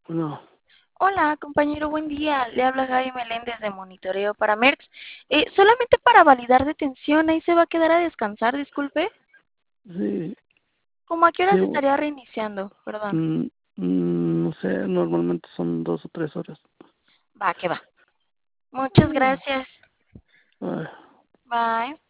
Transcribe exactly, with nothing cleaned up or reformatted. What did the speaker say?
No, Hola, compañero, buen día. Le habla Gaby Meléndez de Monitoreo para Merx. Eh, solamente para validar detención, ahí se va a quedar a descansar, disculpe. sí, ¿Cómo a qué hora sí, se bu- estaría reiniciando? Perdón. mm, mm, no sé, normalmente son dos o tres horas. Va, que va. Muchas Mm, gracias. ay. Bye.